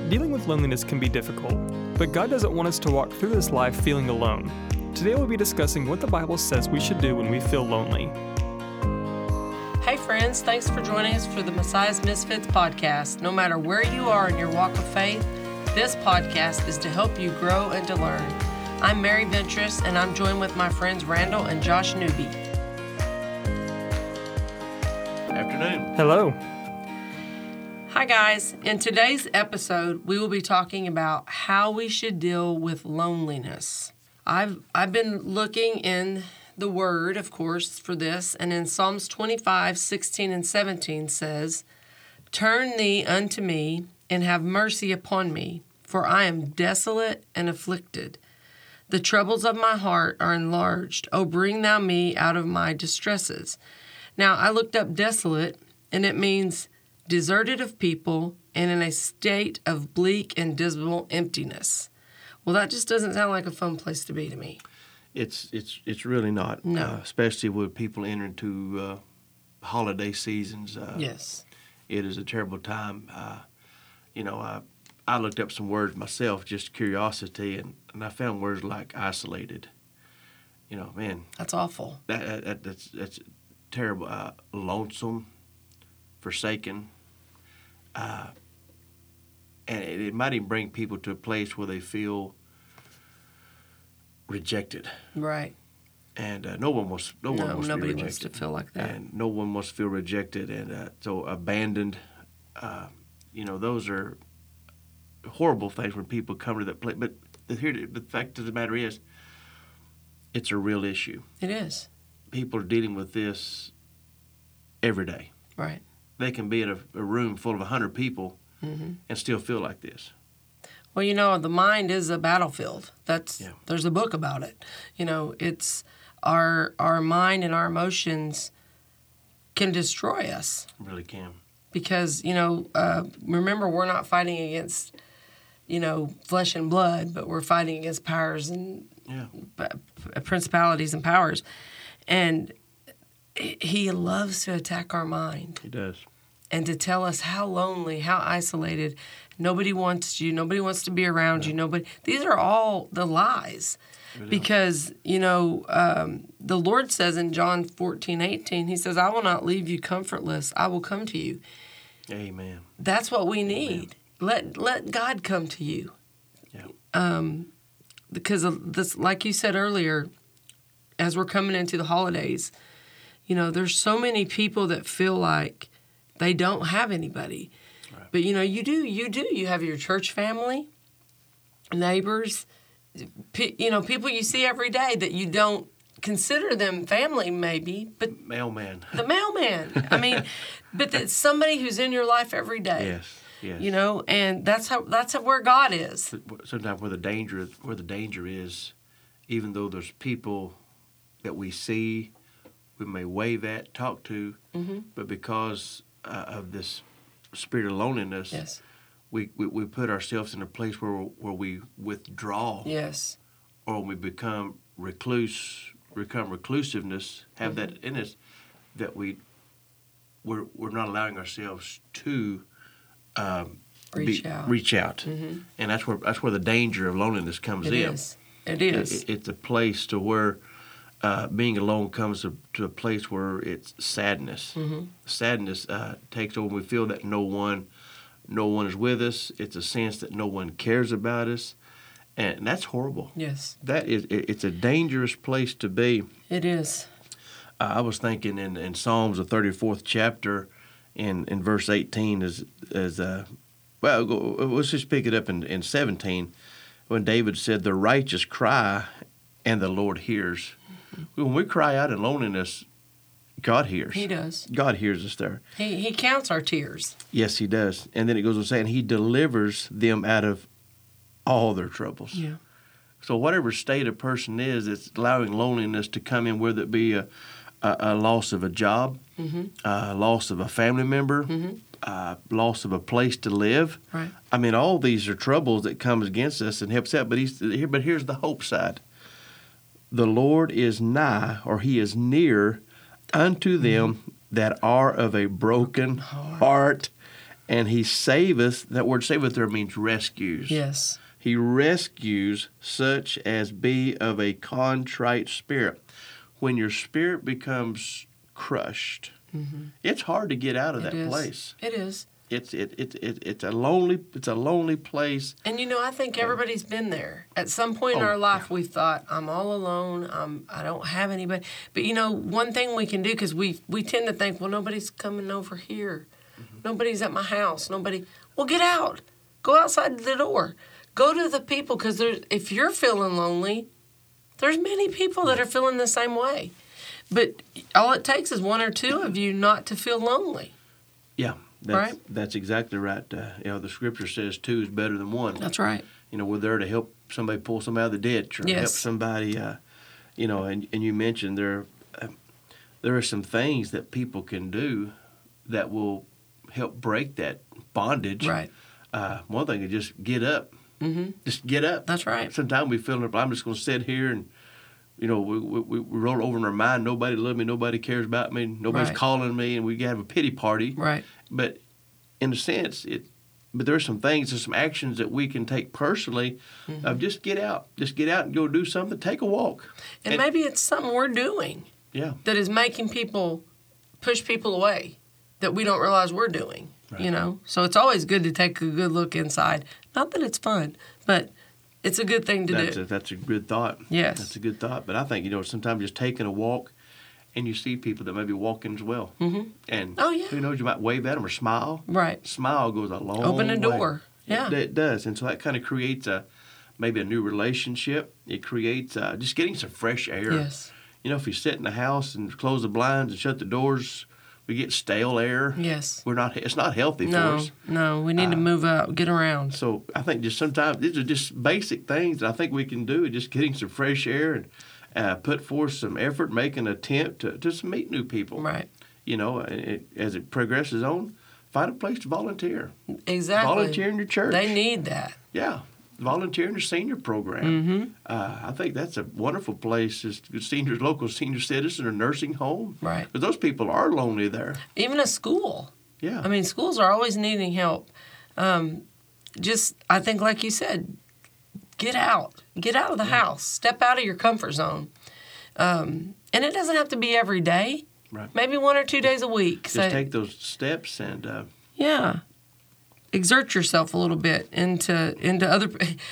Dealing with loneliness can be difficult, but God doesn't want us to walk through this life feeling alone. Today we'll be discussing what the Bible says we should do when we feel lonely. Hey friends, thanks for joining us for the Messiah's Misfits podcast. No matter where you are in your walk of faith, this podcast is to help you grow and to learn. I'm Mary Ventress, and I'm joined with my friends Randall and Josh Newby. Afternoon. Hello. Hi guys, in today's episode, we will be talking about how we should deal with loneliness. I've been looking in the Word, of course, for this, and in Psalms 25, 16, and 17 says, "Turn thee unto me, and have mercy upon me, for I am desolate and afflicted. The troubles of my heart are enlarged. O bring thou me out of my distresses." Now, I looked up desolate, and it means deserted of people and in a state of bleak and dismal emptiness. Well, that just doesn't sound like a fun place to be to me. It's really not. No. Especially when people enter into holiday seasons. Yes. It is a terrible time. I looked up some words myself, just curiosity, and I found words like isolated. That's awful. That's terrible. Lonesome, forsaken. And it might even bring people to a place where they feel rejected. Right. And no one wants to be rejected. Nobody wants to feel like that. And no one wants to feel rejected, and so abandoned. Those are horrible things when people come to that place. But the fact of the matter is, it's a real issue. It is. People are dealing with this every day. Right. They can be in a room full of 100 people and still feel like this. Well, the mind is a battlefield. There's a book about it. It's our mind and our emotions can destroy us. It really can. Because, remember, we're not fighting against, flesh and blood, but we're fighting against powers and principalities and powers. And he loves to attack our mind. He does. And to tell us how lonely, how isolated, nobody wants you, nobody wants to be around you, these are all the lies. Because, the Lord says in John 14:18, he says, "I will not leave you comfortless, I will come to you." Amen. That's what we need. Let God come to you. Yeah. Because of this, like you said earlier, as we're coming into the holidays, there's so many people that feel like they don't have anybody. Right. But, you do. You have your church family, neighbors, people you see every day that you don't consider them family maybe. But mailman. The mailman. I mean, but it's somebody who's in your life every day. Yes. And that's where God is. Sometimes where the danger is, even though there's people that we see, we may wave at, talk to, but because of this spirit of loneliness, we put ourselves in a place where we withdraw. Yes. Or we become reclusiveness, have that in us, that we're not allowing ourselves to reach out. Mm-hmm. And that's where the danger of loneliness comes in. It is. It's a place to where being alone comes to a place where it's sadness. Mm-hmm. Sadness takes over. We feel that no one is with us. It's a sense that no one cares about us, and that's horrible. Yes, it's a dangerous place to be. It is. I was thinking in Psalms, the 34th chapter, in verse 18 let's just pick it up in 17, when David said, "The righteous cry, and the Lord hears." When we cry out in loneliness, God hears. He does. God hears us there. He counts our tears. Yes, he does. And then it goes on saying he delivers them out of all their troubles. Yeah. So whatever state a person is, it's allowing loneliness to come in, whether it be a loss of a job, loss of a family member, loss of a place to live. Right. I mean, all these are troubles that come against us and helps out. But here's the hope side. The Lord is nigh, or he is near unto them that are of a broken heart And he saveth, that word saveth there means rescues. Yes. He rescues such as be of a contrite spirit. When your spirit becomes crushed, it's hard to get out of that place. It is. It's a lonely place. And I think everybody's been there. At some point in our life, we thought, I'm all alone. I don't have anybody. But one thing we can do, because we tend to think, well, nobody's coming over here. Nobody's at my house. Nobody. Well, get out. Go outside the door. Go to the people, because if you're feeling lonely, there's many people that are feeling the same way. But all it takes is one or two of you not to feel lonely. Yeah. That's exactly right. The scripture says two is better than one. That's right. We're there to help somebody pull somebody out of the ditch, or help somebody. And you mentioned there are some things that people can do that will help break that bondage. Right. One thing is just get up. Mm-hmm. Just get up. That's right. Sometimes we feel I'm just going to sit here and. We roll over in our mind, nobody loves me, nobody cares about me, nobody's calling me, and we have a pity party. Right. But in a sense, but there's some actions that we can take personally of just get out. Just get out and go do something, take a walk. And maybe it's something we're doing that is making push people away that we don't realize we're doing, So it's always good to take a good look inside. Not that it's fun, but it's a good thing to do. That's a good thought. Yes. That's a good thought. But I think, sometimes just taking a walk and you see people that may be walking as well. Mm-hmm. And who knows, you might wave at them or smile. Right. Smile goes a long way. Open a door. Yeah. It does. And so that kind of creates maybe a new relationship. It creates just getting some fresh air. Yes. If you sit in the house and close the blinds and shut the doors, we get stale air. Yes. It's not healthy for us. No, we need to move out, get around. So I think just sometimes these are just basic things that I think we can do, just getting some fresh air and put forth some effort, make an attempt to meet new people. Right. As it progresses on, find a place to volunteer. Exactly. Volunteer in your church. They need that. Yeah. Volunteer in your senior program. Mm-hmm. I think that's a wonderful place. Local senior citizen or nursing home. Right. But those people are lonely there. Even a school. Yeah. I mean, schools are always needing help. I think, like you said, get out. Get out of the house. Step out of your comfort zone. And it doesn't have to be every day. Right. Maybe 1 or 2 days a week. Just take those steps and... exert yourself a little bit into other.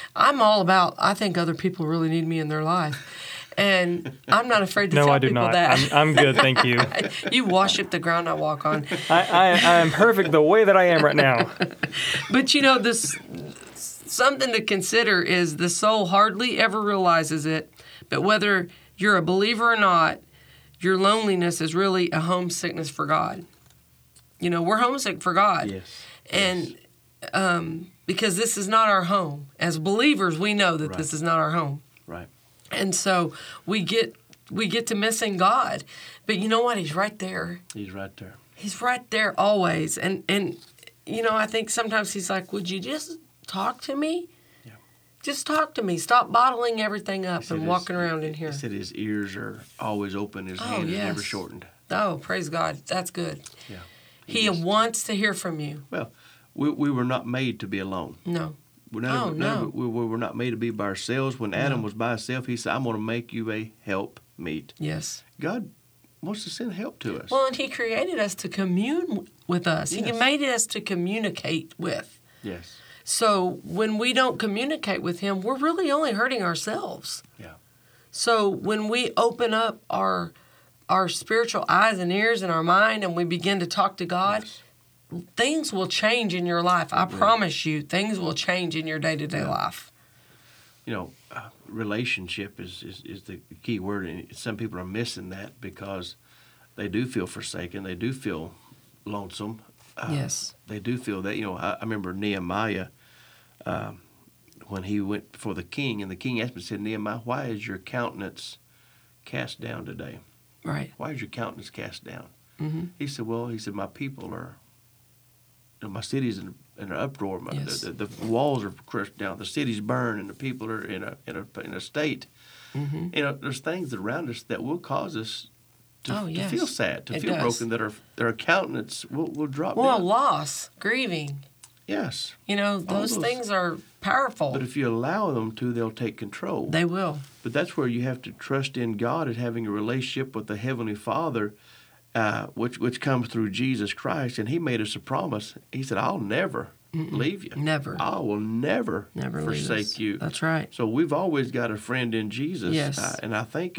I think other people really need me in their life, and I'm not afraid to tell people that. No, I do not. I'm good, thank you. You wash up the ground I walk on. I am perfect the way that I am right now. But this something to consider is the soul hardly ever realizes it, but whether you're a believer or not, your loneliness is really a homesickness for God. We're homesick for God. Yes. And because this is not our home. As believers, we know that this is not our home. Right. And so we get to missing God. But you know what? He's right there. He's right there. He's right there always. And I think sometimes he's like, would you just talk to me? Yeah. Just talk to me. Stop bottling everything up and walking around in here. He said his ears are always open. His hand is never shortened. Oh, praise God. That's good. Yeah. He wants to hear from you. Well, we were not made to be alone. No. We were not made to be by ourselves. When Adam was by himself, he said, I'm going to make you a help meet. Yes. God wants to send help to us. Well, and he created us to commune with us. Yes. He made us to communicate with. Yes. So when we don't communicate with him, we're really only hurting ourselves. Yeah. So when we open up our spiritual eyes and ears and our mind and we begin to talk to God, things will change in your life. I promise you, things will change in your day-to-day life. Relationship is the key word, and some people are missing that because they do feel forsaken. They do feel lonesome. Yes. They do feel that. I remember Nehemiah when he went before the king, and the king asked him, said, Nehemiah, why is your countenance cast down today? Right. Why is your countenance cast down? Mm-hmm. He said, my people are, my city's in an uproar. The walls are crushed down. The city's burned, and the people are in a state. Mm-hmm. There's things around us that will cause us to feel sad, to It feel does. broken, that our countenance will drop Well, down. loss, grieving. Yes. Those things are powerful. But if you allow them to, they'll take control. They will. But that's where you have to trust in God and having a relationship with the Heavenly Father, which comes through Jesus Christ. And He made us a promise. He said, I'll never leave you. Never. I will never Leave forsake us. you. That's right. So we've always got a friend in Jesus. Yes. And I think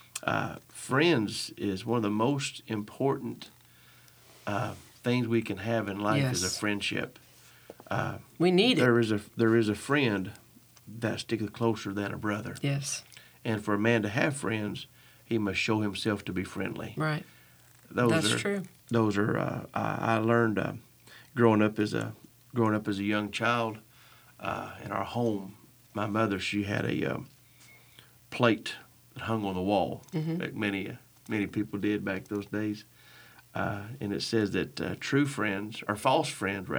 friends is one of the most important things we can have in life is a Yes. friendship. We need it. There is a friend that sticketh closer than a brother. Yes. And for a man to have friends, he must show himself to be friendly. Right. Those That's are, true. Those are. I learned growing up as a young child in our home. My mother, she had a plate that hung on the wall, like many people did back those days. And it says that true friends, or false friends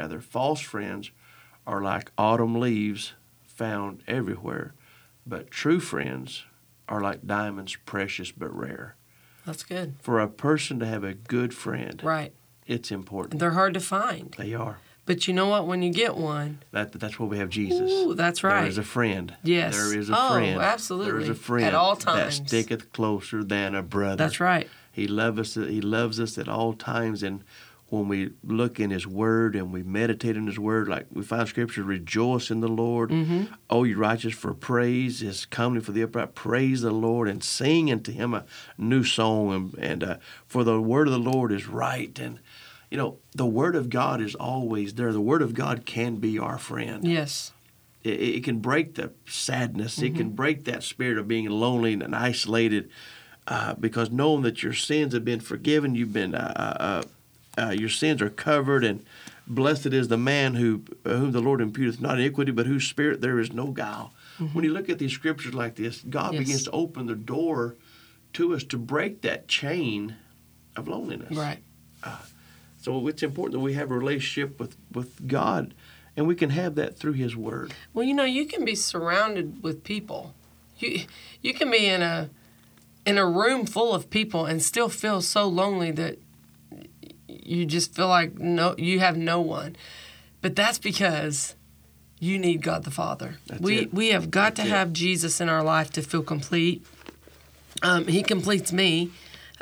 are like autumn leaves found everywhere, but true friends are like diamonds, precious but rare. That's good. For a person to have a good friend, Right. it's important. They're hard to find. They are. But you know what? When you get one, That's why we have Jesus. ooh, that's right. There is a friend. Yes. There is a Oh, friend. absolutely. There is a friend At all that times. sticketh closer than a brother. That's right. He loves us at all times. And when we look in His Word and we meditate in His Word, like we find Scripture, rejoice in the Lord. Oh, you righteous, for praise is coming for the upright. Praise the Lord and sing unto Him a new song. And for the word of the Lord is right. And, the Word of God is always there. The Word of God can be our friend. Yes. It can break the sadness. It can break that spirit of being lonely and isolated, because knowing that your sins have been forgiven, you've been your sins are covered, and blessed is the man whom the Lord imputeth not iniquity, but whose spirit there is no guile. When you look at these scriptures like this, God Yes. begins to open the door to us to break that chain of loneliness. Right. So it's important that we have a relationship with God, and we can have that through His Word. Well, you can be surrounded with people. You can be in a room full of people and still feel so lonely that you just feel like you have no one. But that's because you need God the Father. We have got to have Jesus in our life to feel complete. He completes me.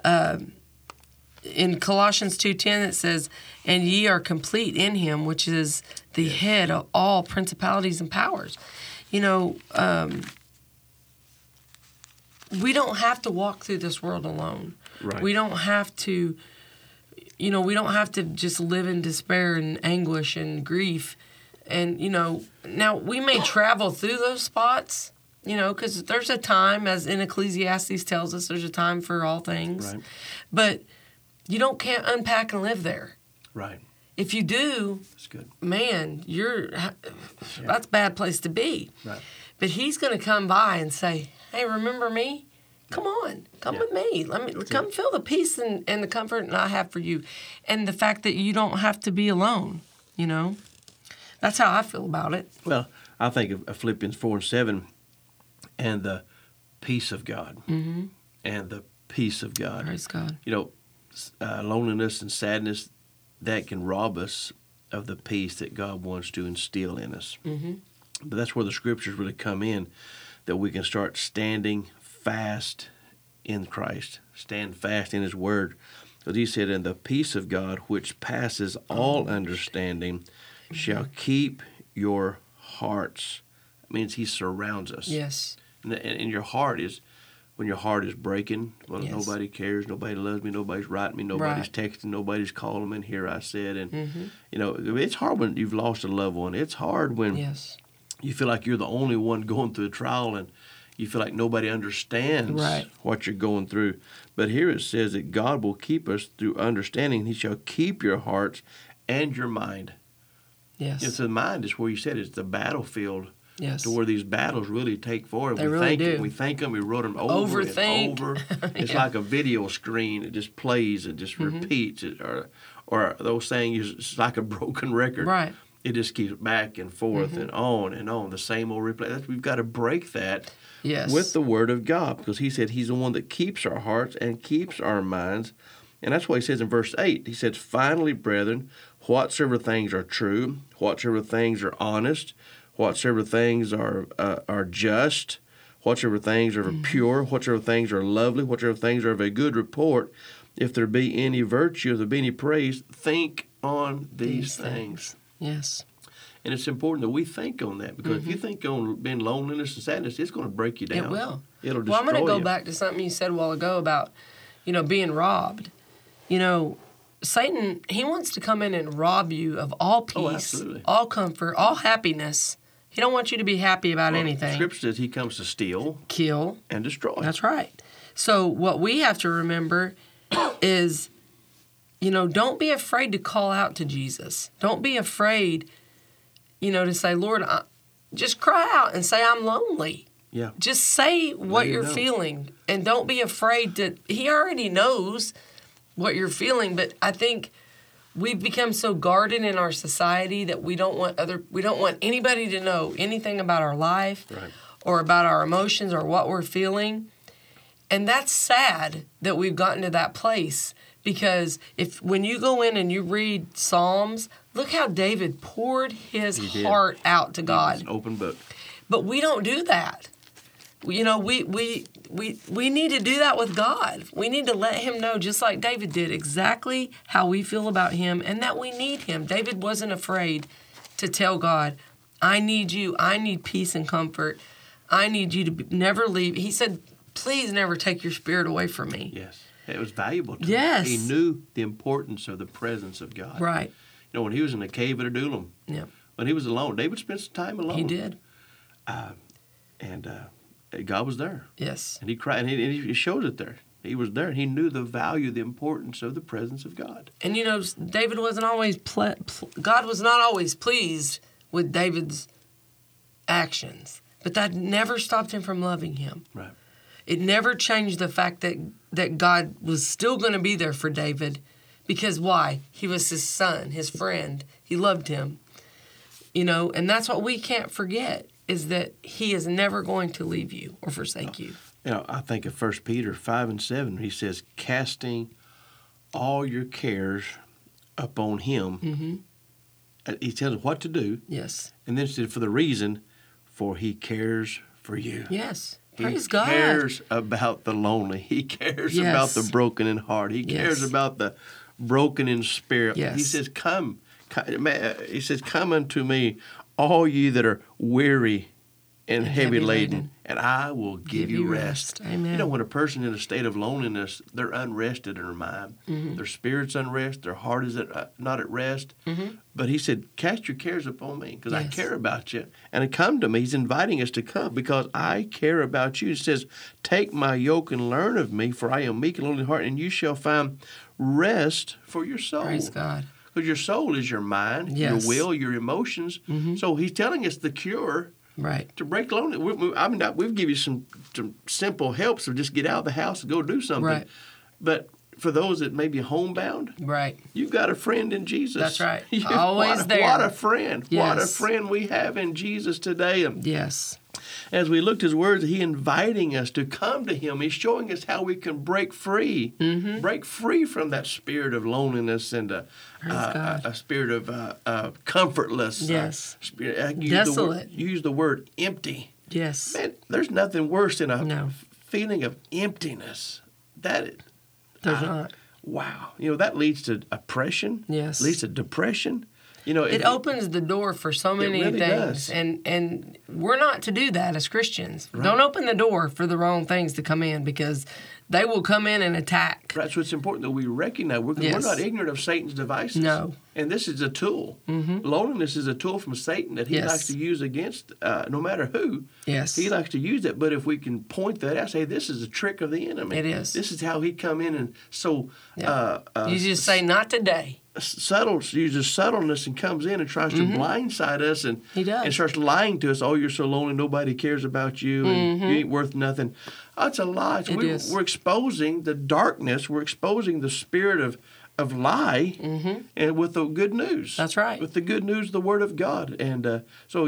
In Colossians 2:10 it says, "And ye are complete in Him, which is the head of all principalities and powers." We don't have to walk through this world alone. Right. We don't have to, we don't have to just live in despair and anguish and grief. And, now we may travel through those spots, because there's a time, as in Ecclesiastes tells us, there's a time for all things. Right. But can't unpack and live there. Right. If you do, That's good. man, that's a bad place to be. Right. But He's going to come by and say, "Hey, remember me? Come on, come with me. Come feel the peace and the comfort that I have for you, and the fact that you don't have to be alone." That's how I feel about it. Well, I think of Philippians 4:7, and the peace of God, and the peace of God. Praise God. Loneliness and sadness, that can rob us of the peace that God wants to instill in us. But that's where the scriptures really come in, that we can start standing fast in Christ, stand fast in His Word. Because He said, "And the peace of God, which passes all understanding, shall keep your hearts." It means He surrounds us. Yes. And your heart is, when your heart is breaking, well, Yes. nobody cares, nobody loves me, nobody's writing me, nobody's texting, nobody's calling me, and here I said. And, it's hard when you've lost a loved one. It's hard when Yes. you feel like you're the only one going through a trial, and you feel like nobody understands what you're going through. But here it says that God will keep us through understanding. He shall keep your hearts and your mind. Yes. The mind is where you said it's the battlefield. Yes. To where these battles really take forward. They really do. We think them, we wrote them over Overthink. and over. It's Yeah. like a video screen. It just plays, it just repeats. Or those sayings, it's like a broken record. Right. It just keeps back and forth and on, the same old replay. We've got to break that Yes. with the Word of God, because he said he's the one that keeps our hearts and keeps our minds. And that's why he says in verse 8, he says, finally, brethren, whatsoever things are true, whatsoever things are honest, whatsoever things are just, whatsoever things are pure, whatsoever things are lovely, whatsoever things are of a good report, if there be any virtue, if there be any praise, think on these things. Yes. And it's important that we think on that, because if you think on being loneliness and sadness, it's going to break you down. It will. It'll destroy Well, I'm going to go you. back to something you said a while ago about, being robbed. Satan, he wants to come in and rob you of all peace, absolutely. all comfort, all happiness. He don't want you to be happy about anything. Scripture says he comes to steal, Kill. and destroy. That's right. So what we have to remember is, don't be afraid to call out to Jesus. Don't be afraid, to say, Lord, just cry out and say, I'm lonely. Yeah. Just say what you you're know. feeling, and don't be afraid to. He already knows what you're feeling, but I think we've become so guarded in our society that we don't want anybody to know anything about our life Right. or about our emotions or what we're feeling. And that's sad that we've gotten to that place, because when you go in and you read Psalms, look how David poured his He did. heart out to God. It's an open book. But we don't do that. We need to do that with God. We need to let him know, just like David did, exactly how we feel about him and that we need him. David wasn't afraid to tell God, I need you. I need peace and comfort. I need you to never leave. He said, please never take your spirit away from me. Yes. It was valuable to Yes. him. He knew the importance of the presence of God. Right. When he was in the cave at Adullam, Yeah. when he was alone, David spent some time alone. He did. And God was there. Yes. And he cried, and he showed it there. He was there, and he knew the value, the importance of the presence of God. And David wasn't always God was not always pleased with David's actions, but that never stopped him from loving him. Right. It never changed the fact that God was still going to be there for David, because why? He was his son, his friend. He loved him. And that's what we can't forget, is that he is never going to leave you or forsake you. I think of 1 Peter 5:7. He says, casting all your cares upon him. Mm-hmm. He tells us what to do. Yes. And then he said, for the reason, for he cares for you. Yes. He Praise God. cares about the lonely. He cares Yes. about the broken in heart. He cares Yes. about the broken in spirit. Yes. He says, come. He says, come unto me, all ye that are weary and heavy laden, and I will give you rest. Amen. When a person in a state of loneliness, they're unrested in their mind. Mm-hmm. Their spirit's unrest. Their heart is not at rest. Mm-hmm. But he said, cast your cares upon me, because I Yes. care about you. And come to me. He's inviting us to come because I care about you. He says, take my yoke and learn of me, for I am meek and lowly in heart, and you shall find rest for your soul. Praise God. Because your soul is your mind, Yes. your will, your emotions. Mm-hmm. So he's telling us the cure Right. to break loneliness. We've given you some simple helps to just get out of the house and go do something. Right. But for those that may be homebound, Right. you've got a friend in Jesus. That's right. Always there. What a friend. What a Yes. friend we have in Jesus today. And Yes. as we looked at his words, he inviting us to come to him. He's showing us how we can break free. Mm-hmm. Break free from that spirit of loneliness and Praise God. a spirit of comfortless. Yes. Desolate. Use the word empty. Yes. Man, there's nothing worse than a No. feeling of emptiness. There's not. Wow. That leads to oppression. Yes. Leads to depression. It opens the door for so many really things, does. and we're not to do that as Christians. Right. Don't open the door for the wrong things to come in, because they will come in and attack. That's what's important, that we recognize we're Yes. not ignorant of Satan's devices. No. And this is a tool. Mm-hmm. Loneliness is a tool from Satan that he Yes. likes to use against no matter who. Yes. He likes to use that. But if we can point that out, say this is a trick of the enemy. It is. This is how he come in and so Yeah. You just say, not today. uses subtleness and comes in and tries to blindside us and He does. and starts lying to us. Oh, you're so lonely, nobody cares about you, and you ain't worth nothing. Oh, it's a lie. It is. We're exposing the darkness. We're exposing the spirit of lie and with the good news. That's right. With the good news, the Word of God. And so,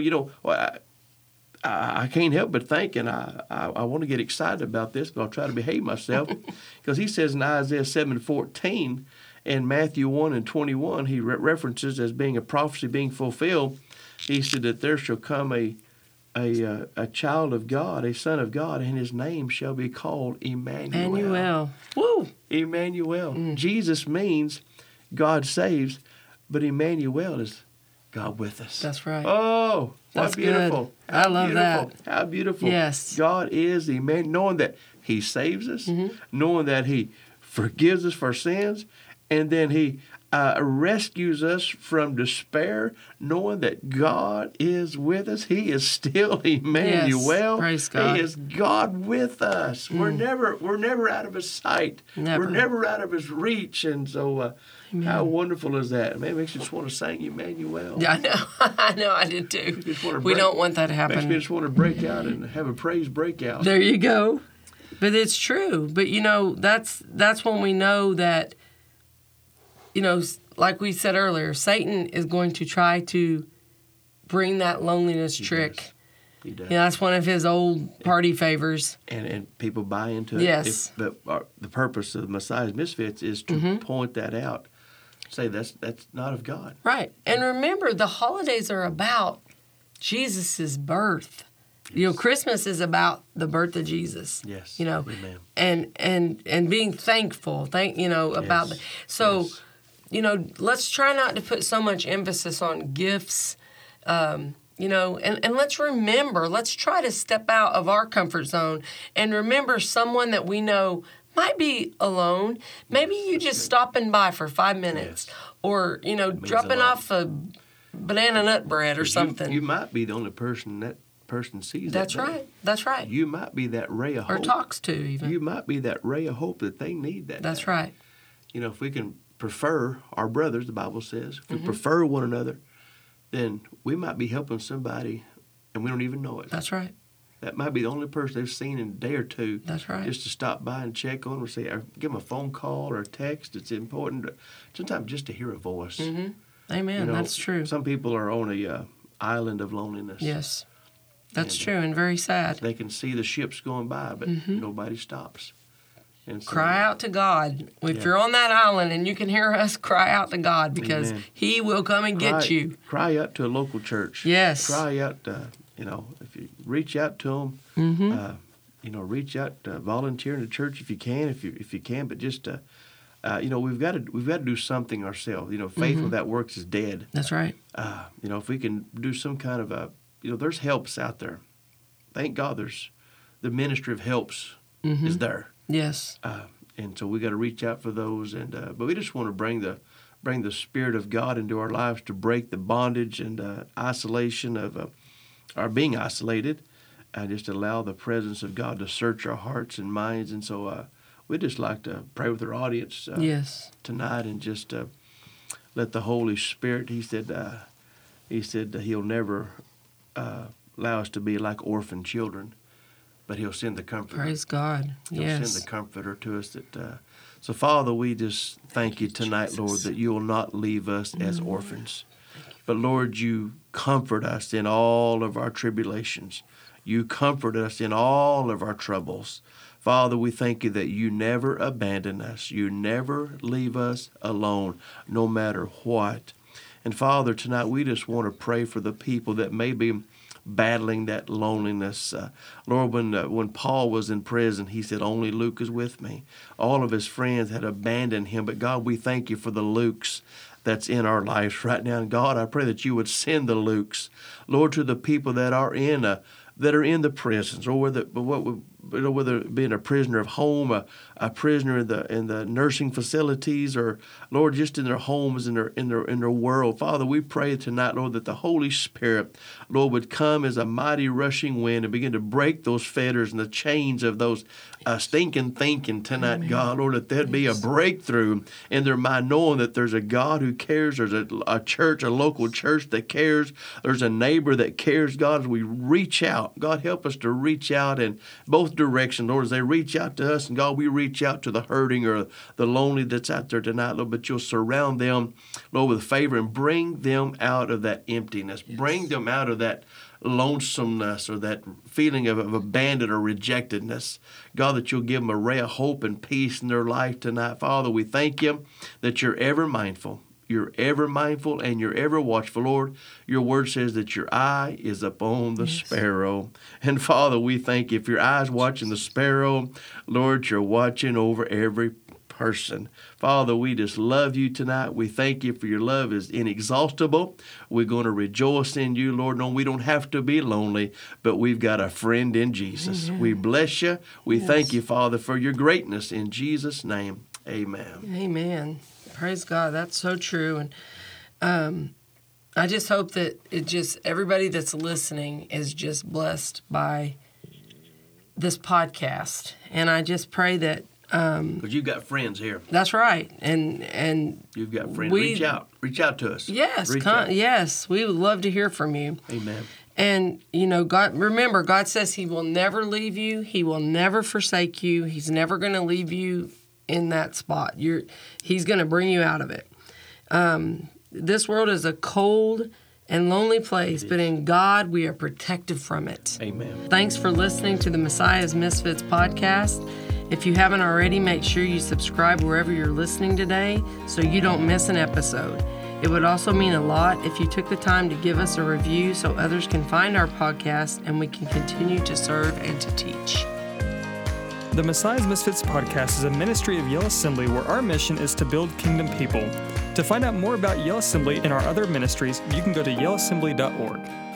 I can't help but think, and I want to get excited about this, but I'll try to behave myself, because he says in Isaiah 7:14 and Matthew 1:21, he references as being a prophecy being fulfilled. He said that there shall come a child of God, a son of God, and his name shall be called Emmanuel. Emmanuel. Woo! Emmanuel. Jesus means God saves, but Emmanuel is God with us. That's right. Oh, That's how beautiful. good. I love beautiful. that. How beautiful. Yes. God is Emmanuel, knowing that he saves us, knowing that he forgives us for sins, and then he rescues us from despair, knowing that God is with us. He is still Emmanuel. Yes. Praise God. He is God with us. We're never out of his sight. Never. We're never out of his reach. And so how wonderful is that? Man, it makes you just want to sing Emmanuel. Yeah, I know. I know. I did too. We don't want that to happen. Makes me just want to break out and have a praise breakout. There you go. But it's true. But that's when we know that, like we said earlier, Satan is going to try to bring that loneliness trick. He does. That's one of his old party favors. And people buy into it. Yes. But the purpose of Messiah's Misfits is to point that out. Say that's not of God. Right. And remember, the holidays are about Jesus' birth. Christmas is about the birth of Jesus. Yes. Amen. And being thankful. About Yes. so. Yes. Let's try not to put so much emphasis on gifts. And let's remember, let's try to step out of our comfort zone and remember someone that we know might be alone. Maybe you just stopping by for 5 minutes, Yes. or dropping off a banana nut bread or something. You might be the only person that person sees. That's that day. right. That's right. You might be that ray of Or hope. talks to even. You might be that ray of hope that they need that That's day. right. If we can prefer our brothers, the Bible says, if we prefer one another, then we might be helping somebody and we don't even know it. That's right. That might be the only person they've seen in a day or two. That's right. Just to stop by and check on them, or give them a phone call or a text. It's important sometimes just to hear a voice. Amen. That's true. Some people are on a island of loneliness. Yes. That's And, true and very sad. They can see the ships going by, but nobody stops. And so, Cry out to God. If Yeah. you're on that island and you can hear us, cry out to God, because Amen. He will come and get you. Cry out to a local church. Yes. Cry out, if you reach out to them, reach out, volunteer in the church if you can, if you can, but just, we've got to do something ourselves. Faith without works is dead. That's right. If we can do some kind of there's helps out there. Thank God there's the ministry of helps is there. Yes. And so we got to reach out for those, but we just want to bring the Spirit of God into our lives to break the bondage and isolation of our being isolated, and just allow the presence of God to search our hearts and minds. And so we'd just like to pray with our audience Yes. tonight, and just let the Holy Spirit. He said He'll never allow us to be like orphan children, but He'll send the Comforter. Praise God. He'll Yes. send the Comforter to us. So, Father, we just thank you tonight, Lord, that you will not leave us as orphans. But, Lord, you comfort us in all of our tribulations. You comfort us in all of our troubles. Father, we thank you that you never abandon us. You never leave us alone, no matter what. And, Father, tonight we just want to pray for the people that may be battling that loneliness. Lord, when Paul was in prison, he said, only Luke is with me. All of his friends had abandoned him. But, God, we thank you for the Lukes that's in our lives right now. And, God, I pray that you would send the Lukes, Lord, to the people that are in the prisons, or whether being a prisoner of home, a prisoner in the nursing facilities, or Lord, just in their homes, in their world. Father, we pray tonight, Lord, that the Holy Spirit, Lord, would come as a mighty rushing wind and begin to break those fetters and the chains of those stinking thinking tonight, Amen. God, Lord, that there'd be a breakthrough in their mind, knowing that there's a God who cares, there's a church, a local church that cares, there's a neighbor that cares. God, as we reach out, God, help us to reach out, and both both directions, Lord, as they reach out to us. And God, we reach out to the hurting or the lonely that's out there tonight, Lord, but you'll surround them, Lord, with favor and bring them out of that emptiness. Yes. Bring them out of that lonesomeness or that feeling of abandoned or rejectedness. God, that you'll give them a ray of hope and peace in their life tonight. Father, we thank you that you're ever mindful. You're ever mindful and you're ever watchful, Lord. Your word says that your eye is upon the sparrow. And Father, we thank you. If your eye's watching the sparrow, Lord, you're watching over every person. Father, we just love you tonight. We thank you for your love is inexhaustible. We're going to rejoice in you, Lord. No, we don't have to be lonely, but we've got a friend in Jesus. Amen. We bless you. We thank you, Father, for your greatness. In Jesus' name, amen. Amen. Praise God. That's so true. And I just hope that everybody that's listening is just blessed by this podcast. And I just pray that because you've got friends here. That's right, and you've got friends. Reach out to us. Yes, yes, we would love to hear from you. Amen. And God. Remember, God says He will never leave you. He will never forsake you. He's never going to leave you in that spot. He's going to bring you out of it. This world is a cold and lonely place, but in God we are protected from it. Amen. Thanks for listening to the Messiah's Misfits podcast. If you haven't already, make sure you subscribe wherever you're listening today so you don't miss an episode. It would also mean a lot if you took the time to give us a review so others can find our podcast and we can continue to serve and to teach. The Messiah's Misfits podcast is a ministry of Yale Assembly where our mission is to build kingdom people. To find out more about Yale Assembly and our other ministries, you can go to yaleassembly.org.